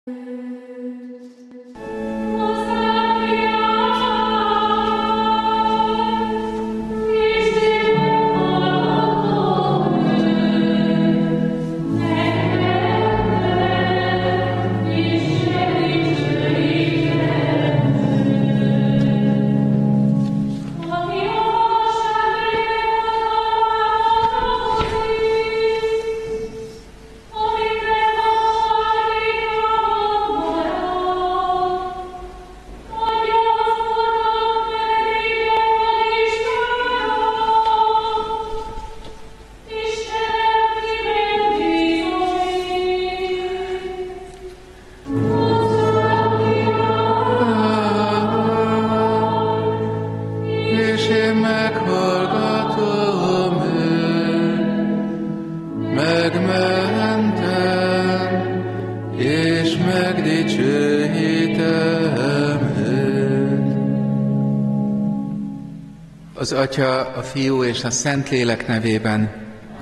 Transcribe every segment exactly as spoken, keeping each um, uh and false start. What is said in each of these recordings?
Az Atya, a Fiú és a Szentlélek nevében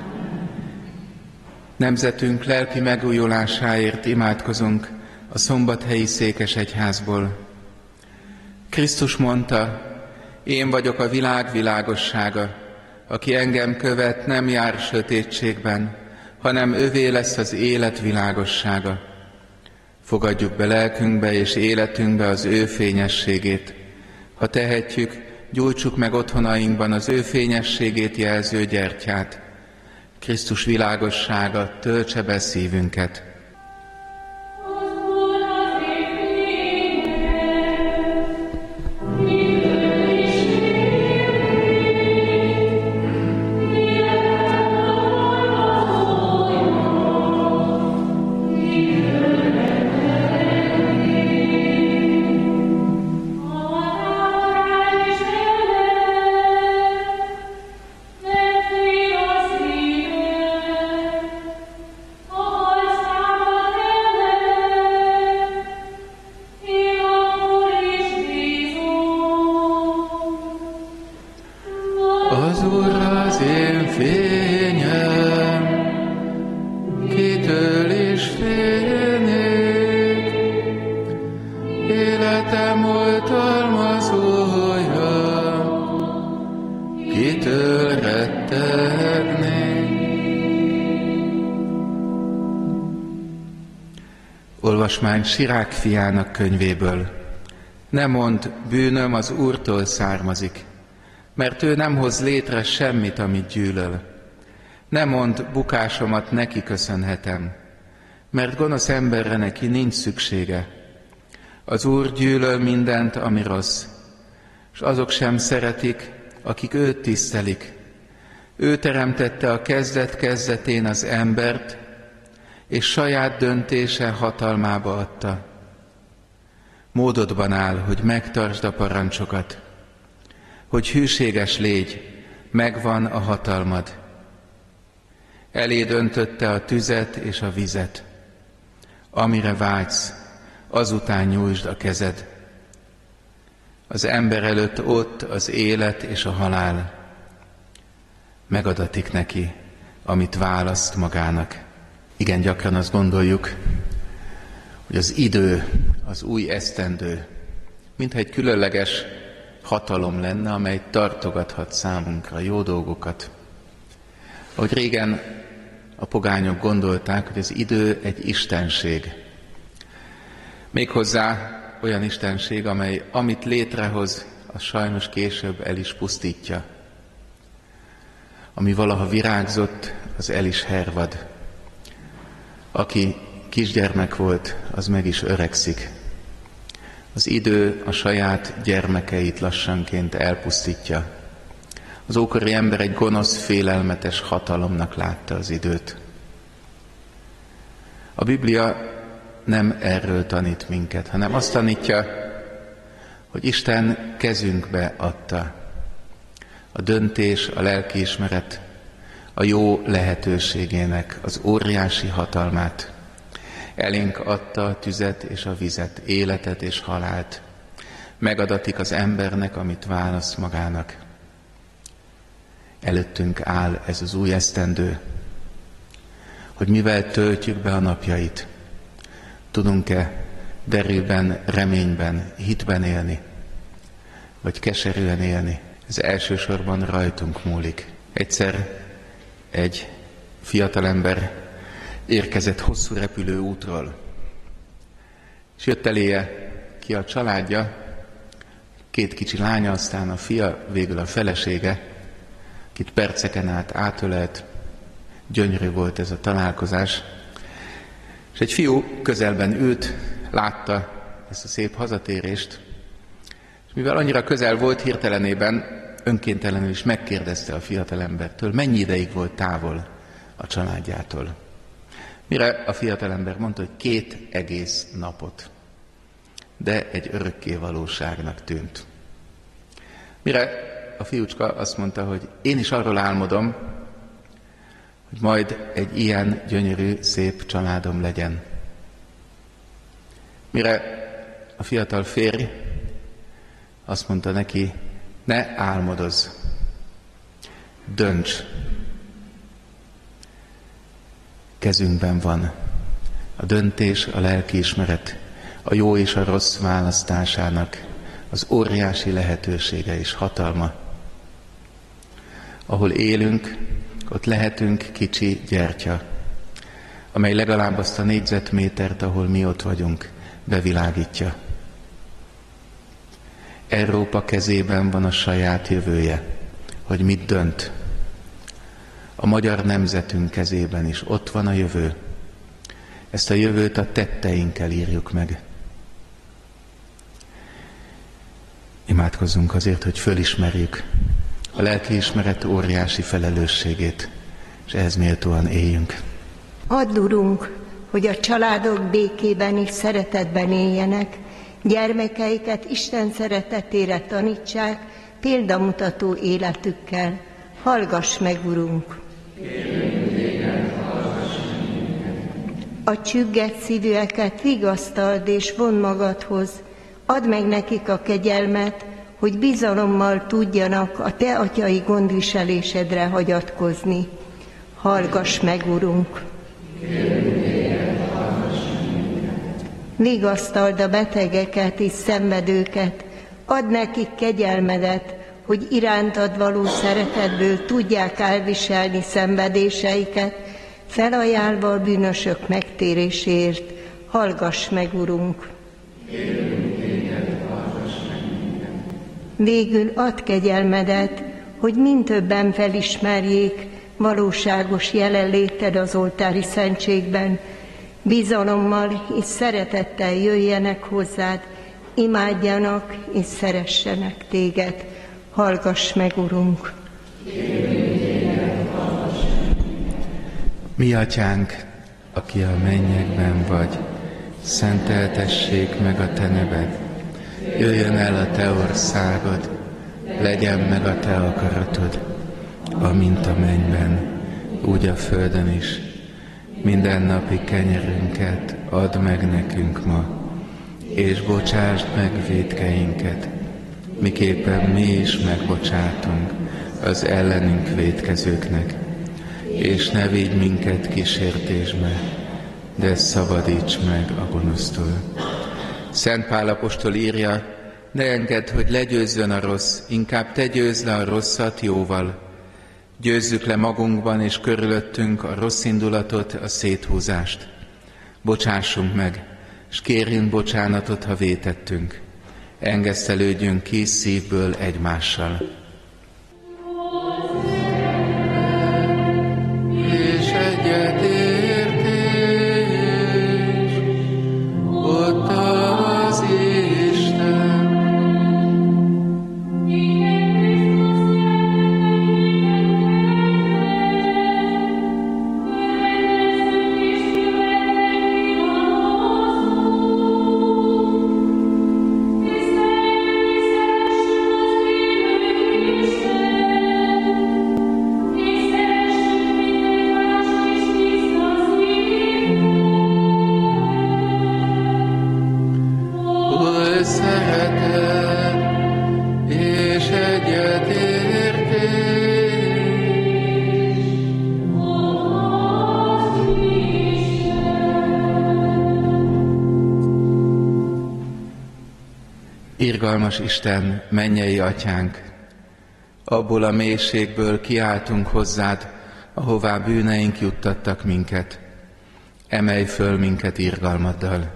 nemzetünk lelki megújulásáért imádkozunk a Szombathelyi Székesegyházból. Krisztus mondta, én vagyok a világ világossága, aki engem követ, nem jár sötétségben, hanem övé lesz az élet világossága. Fogadjuk be lelkünkbe és életünkbe az ő fényességét. Ha tehetjük, gyújtsuk meg otthonainkban az ő fényességét jelző gyertyát. Krisztus világossága töltse be szívünket. Az Úr az én fényem, kitől is félnék, életem oltalmazója, kitől rettegnék. Olvasmány Sirák fiának könyvéből. Ne mondd, bűnöm az Úrtól származik, mert ő nem hoz létre semmit, amit gyűlöl. Ne mondd, bukásomat neki köszönhetem, mert gonosz emberre neki nincs szüksége. Az Úr gyűlöl mindent, ami rossz, és azok sem szeretik, akik őt tisztelik. Ő teremtette a kezdet kezdetén az embert, és saját döntése hatalmába adta. Módodban áll, hogy megtartsd a parancsokat, hogy hűséges légy, megvan a hatalmad. Elé döntötte a tüzet és a vizet. Amire vágysz, azután nyújtsd a kezed. Az ember előtt ott az élet és a halál. Megadatik neki, amit választ magának. Igen, gyakran azt gondoljuk, hogy az idő, az új esztendő, mintha egy különleges hatalom lenne, amely tartogathat számunkra jó dolgokat. Ahogy régen a pogányok gondolták, hogy az idő egy istenség. Méghozzá olyan istenség, amely amit létrehoz, az sajnos később el is pusztítja. Ami valaha virágzott, az el is hervad. Aki kisgyermek volt, az meg is öregszik. Az idő a saját gyermekeit lassanként elpusztítja. Az ókori ember egy gonosz, félelmetes hatalomnak látta az időt. A Biblia nem erről tanít minket, hanem azt tanítja, hogy Isten kezünkbe adta a döntés, a lelkiismeret, a jó lehetőségének az óriási hatalmát. Elénk adta a tüzet és a vizet, életet és halált. Megadatik az embernek, amit választ magának. Előttünk áll ez az új esztendő, hogy mivel töltjük be a napjait. Tudunk-e derűben, reményben, hitben élni, vagy keserűen élni? Ez elsősorban rajtunk múlik. Egyszer egy fiatalember érkezett hosszú repülő útról, és jött eléje ki a családja, két kicsi lánya, aztán a fia, végül a felesége, akit perceken át átölelt. Gyönyörű volt ez a találkozás. És egy fiú közelben ült, látta ezt a szép hazatérést, és mivel annyira közel volt, hirtelenében, önkéntelenül is megkérdezte a fiatalembertől, mennyi ideig volt távol a családjától. Mire a fiatalember mondta, hogy két egész napot, de egy örökké valóságnak tűnt. Mire a fiúcska azt mondta, hogy én is arról álmodom, hogy majd egy ilyen gyönyörű, szép családom legyen. Mire a fiatal férj azt mondta neki, ne álmodozz, dönts. Kezünkben van a döntés, a lelkiismeret, a jó és a rossz választásának az óriási lehetősége és hatalma. Ahol élünk, ott lehetünk kicsi gyertya, amely legalább azt a négyzetmétert, ahol mi ott vagyunk, bevilágítja. Európa kezében van a saját jövője, hogy mit dönt. A magyar nemzetünk kezében is ott van a jövő. Ezt a jövőt a tetteinkkel írjuk meg. Imádkozzunk azért, hogy fölismerjük a lelkiismeret óriási felelősségét, és ehhez méltóan éljünk. Add, Urunk, hogy a családok békében és szeretetben éljenek, gyermekeiket Isten szeretetére tanítsák, példamutató életükkel. Hallgass meg, Urunk! A csüggett szívűeket vigasztald és von magadhoz, add meg nekik a kegyelmet, hogy bizalommal tudjanak a Te atyai gondviselésedre hagyatkozni. Hallgass meg, Urunk! Vigasztald a betegeket és szenvedőket, add nekik kegyelmedet, hogy irántad való szeretetből tudják elviselni szenvedéseiket, felajánlva a bűnösök megtéréséért. Hallgass meg, Urunk! Végül add kegyelmedet, hogy mindtöbben felismerjék valóságos jelenléted az oltári szentségben, bizalommal és szeretettel jöjjenek hozzád, imádjanak és szeressenek téged. Hallgass meg, Urunk! Mi atyánk, aki a mennyekben vagy, szenteltessék meg a te neved. Jöjjön el a te országod, legyen meg a te akaratod, amint a mennyben, úgy a földön is. Mindennapi kenyerünket add meg nekünk ma, és bocsásd meg vétkeinket, miképpen mi is megbocsátunk az ellenünk vétkezőknek. És ne vigy minket kísértésbe, de szabadíts meg a gonosztól. Szent Pál apostol írja, ne engedd, hogy legyőzzön a rossz, inkább te győzd le a rosszat jóval. Győzzük le magunkban és körülöttünk a rossz indulatot, a széthúzást. Bocsássunk meg, és kérjünk bocsánatot, ha vétettünk. Engesztelődjünk ki szívből egymással. És egyetértés, ott az Isten. Irgalmas Isten, mennyei Atyánk, abból a mélységből kiáltunk hozzád, ahová bűneink juttattak minket. Emelj föl minket irgalmaddal.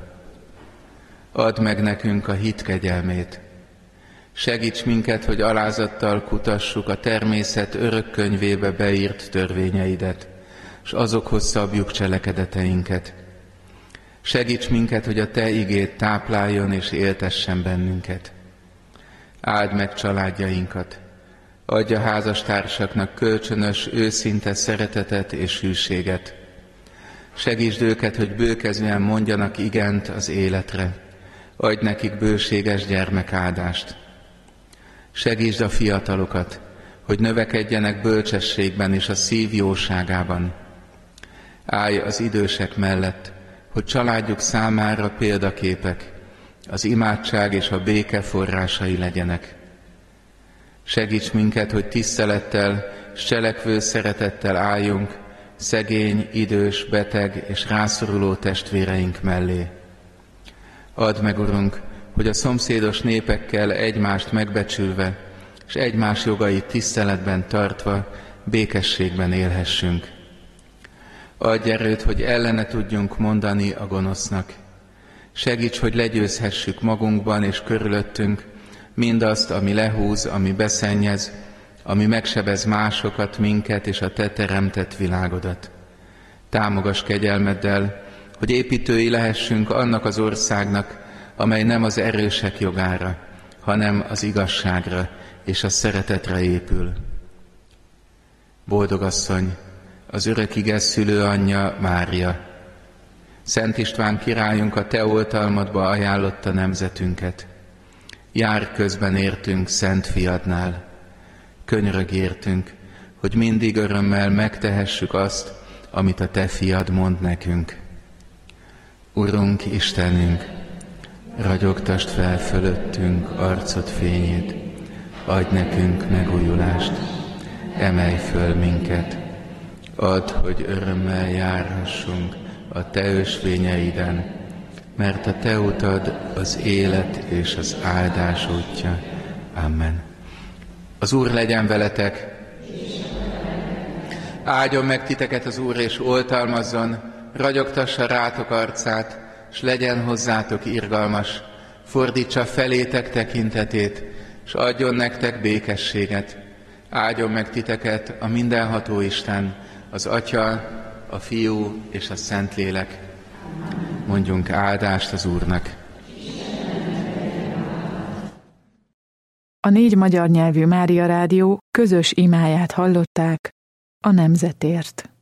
Add meg nekünk a hit kegyelmét. Segíts minket, hogy alázattal kutassuk a természet örök könyvébe beírt törvényeidet, s azokhoz szabjuk cselekedeteinket. Segíts minket, hogy a Te igéd tápláljon és éltessen bennünket. Áld meg családjainkat, adj a házastársaknak kölcsönös, őszinte szeretetet és hűséget. Segítsd őket, hogy bőkezően mondjanak igent az életre, adj nekik bőséges gyermekáldást. Segítsd a fiatalokat, hogy növekedjenek bölcsességben és a szív jóságában. Állj az idősek mellett, hogy családjuk számára példaképek, az imádság és a béke forrásai legyenek. Segíts minket, hogy tisztelettel és cselekvő szeretettel álljunk szegény, idős, beteg és rászoruló testvéreink mellé. Add meg, Urunk, hogy a szomszédos népekkel egymást megbecsülve és egymás jogait tiszteletben tartva békességben élhessünk. Adj erőt, hogy ellene tudjunk mondani a gonosznak. Segíts, hogy legyőzhessük magunkban és körülöttünk mindazt, ami lehúz, ami beszennyez, ami megsebez másokat, minket és a Te teremtett világodat. Támogass kegyelmeddel, hogy építői lehessünk annak az országnak, amely nem az erősek jogára, hanem az igazságra és a szeretetre épül. Boldog asszony, az örökige szülő anyja Mária, Szent István királyunk a Te oltalmadba ajánlotta nemzetünket. Jár közben értünk Szent Fiadnál. Könyörög értünk, hogy mindig örömmel megtehessük azt, amit a Te Fiad mond nekünk. Urunk, Istenünk, ragyogtasd fel fölöttünk arcod fényét, adj nekünk megújulást, emelj föl minket, add, hogy örömmel járhassunk a Te ösvényeiden, mert a Te utad az élet és az áldás útja. Amen. Az Úr legyen veletek! Áldjon meg titeket az Úr, és oltalmazzon, ragyogtassa rátok arcát, s legyen hozzátok irgalmas, fordítsa felétek tekintetét, s adjon nektek békességet. Áldjon meg titeket a mindenható Isten, az Atya, a Fiú és a Szentlélek. Mondjunk áldást az Úrnak. A négy magyar nyelvű Mária Rádió közös imáját hallották a nemzetért.